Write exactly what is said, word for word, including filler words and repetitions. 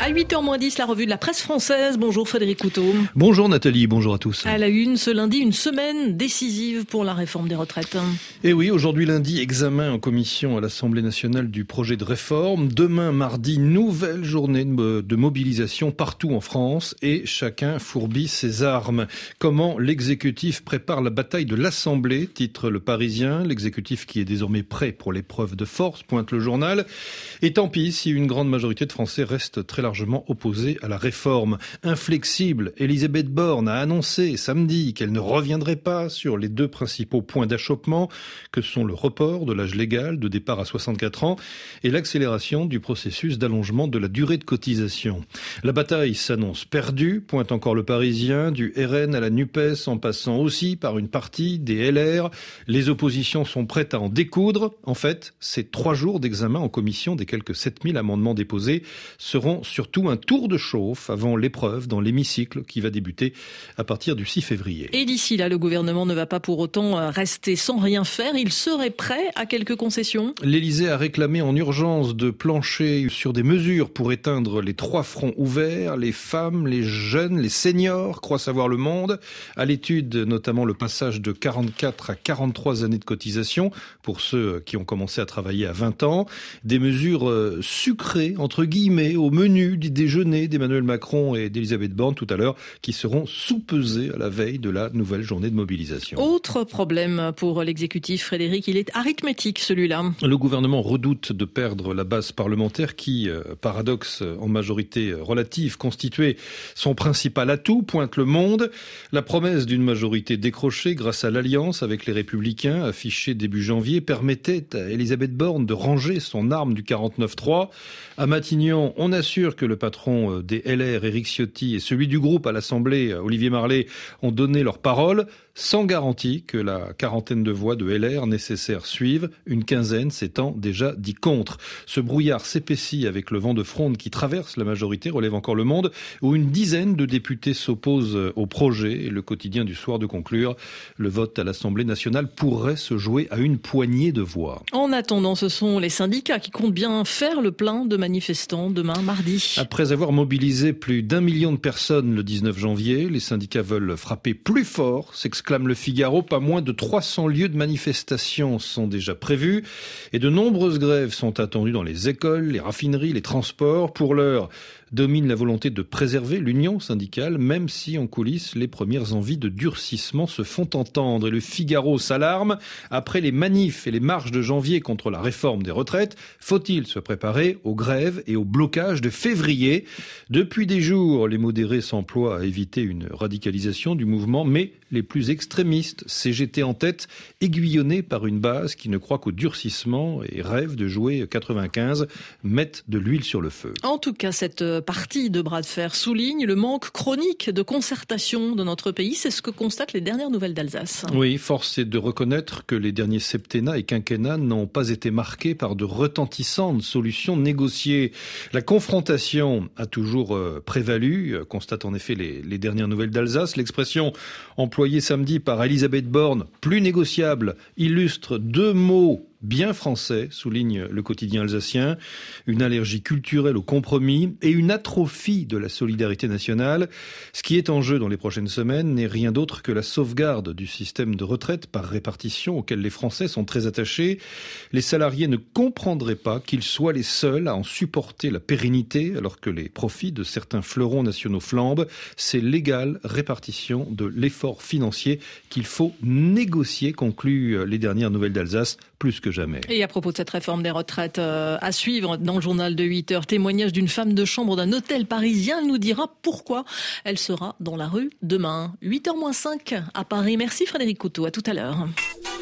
À huit heures moins dix, la revue de la presse française. Bonjour Frédéric Couteau. Bonjour Nathalie, bonjour à tous. À la une, ce lundi, une semaine décisive pour la réforme des retraites. Et oui, aujourd'hui lundi, examen en commission à l'Assemblée nationale du projet de réforme. Demain, mardi, nouvelle journée de mobilisation partout en France et chacun fourbit ses armes. Comment l'exécutif prépare la bataille de l'Assemblée, titre Le Parisien. L'exécutif qui est désormais prêt pour l'épreuve de force, pointe le journal. Et tant pis si une grande majorité de Français reste très largement opposée à la réforme. Inflexible, Elisabeth Borne a annoncé samedi qu'elle ne reviendrait pas sur les deux principaux points d'achoppement que sont le report de l'âge légal de départ à soixante-quatre ans et l'accélération du processus d'allongement de la durée de cotisation. La bataille s'annonce perdue, pointe encore Le Parisien, du R N à la NUPES en passant aussi par une partie des L R. Les oppositions sont prêtes à en découdre. En fait, ces trois jours d'examen en commission des quelques sept mille amendements déposés seront surtout un tour de chauffe avant l'épreuve dans l'hémicycle qui va débuter à partir du six février. Et d'ici là, le gouvernement ne va pas pour autant rester sans rien faire. Il serait prêt à quelques concessions. L'Élysée a réclamé en urgence de plancher sur des mesures pour éteindre les trois fronts ouverts. Les femmes, les jeunes, les seniors croient savoir le monde. À l'étude, notamment le passage de quarante-quatre à quarante-trois années de cotisation pour ceux qui ont commencé à travailler à vingt ans. Des mesures sucrées, entre guillemets, au menu du déjeuner d'Emmanuel Macron et d'Elisabeth Borne tout à l'heure, qui seront soupesées à la veille de la nouvelle journée de mobilisation. Autre problème pour l'exécutif, Frédéric, il est arithmétique celui-là. Le gouvernement redoute de perdre la base parlementaire qui, paradoxe en majorité relative, constituait son principal atout, pointe Le Monde. La promesse d'une majorité décrochée grâce à l'alliance avec les Républicains, affichée début janvier, permettait à Elisabeth Borne de ranger son arme du quarante-neuf trois. À Matignon, on assure que le patron des L R, Éric Ciotti, et celui du groupe à l'Assemblée, Olivier Marleix, ont donné leur parole, sans garantie que la quarantaine de voix de L R nécessaires suivent, une quinzaine s'étant déjà dit contre. Ce brouillard s'épaissit avec le vent de fronde qui traverse la majorité, relève encore Le Monde, où une dizaine de députés s'opposent au projet. Et le quotidien du soir de conclure, le vote à l'Assemblée nationale pourrait se jouer à une poignée de voix. En attendant, ce sont les syndicats qui comptent bien faire le plein de manifestants demain, mardi. Après avoir mobilisé plus d'un million de personnes le dix-neuf janvier, les syndicats veulent frapper plus fort, s'exclame Le Figaro. Pas moins de trois cents lieux de manifestation sont déjà prévus et de nombreuses grèves sont attendues dans les écoles, les raffineries, les transports. Pour l'heure, domine la volonté de préserver l'union syndicale, même si en coulisses, les premières envies de durcissement se font entendre. Et Le Figaro s'alarme. Après les manifs et les marches de janvier contre la réforme des retraites, faut-il se préparer aux grèves et au blocage de février? Depuis des jours, les modérés s'emploient à éviter une radicalisation du mouvement, mais les plus extrémistes, C G T en tête, aiguillonnés par une base qui ne croit qu'au durcissement et rêve de jouer quatre-vingt-quinze, mettent de l'huile sur le feu. En tout cas, cette partie de bras de fer souligne le manque chronique de concertation de notre pays. C'est ce que constatent les dernières nouvelles d'Alsace. Oui, force est de reconnaître que les derniers septennats et quinquennats n'ont pas été marqués par de retentissantes solutions négociées. La confrontation a toujours prévalu, constate en effet les, les dernières nouvelles d'Alsace. L'expression employée samedi par Elisabeth Borne, plus négociable, illustre deux mots bien français, souligne le quotidien alsacien, une allergie culturelle au compromis et une atrophie de la solidarité nationale. Ce qui est en jeu dans les prochaines semaines n'est rien d'autre que la sauvegarde du système de retraite par répartition auquel les Français sont très attachés. Les salariés ne comprendraient pas qu'ils soient les seuls à en supporter la pérennité alors que les profits de certains fleurons nationaux flambent. C'est l'égale répartition de l'effort financier qu'il faut négocier, concluent les dernières nouvelles d'Alsace, plus que jamais. Et à propos de cette réforme des retraites, euh, à suivre dans le journal de huit heures, témoignage d'une femme de chambre d'un hôtel parisien. Elle nous dira pourquoi elle sera dans la rue demain. huit heures moins cinq à Paris. Merci Frédéric Couteau, à tout à l'heure.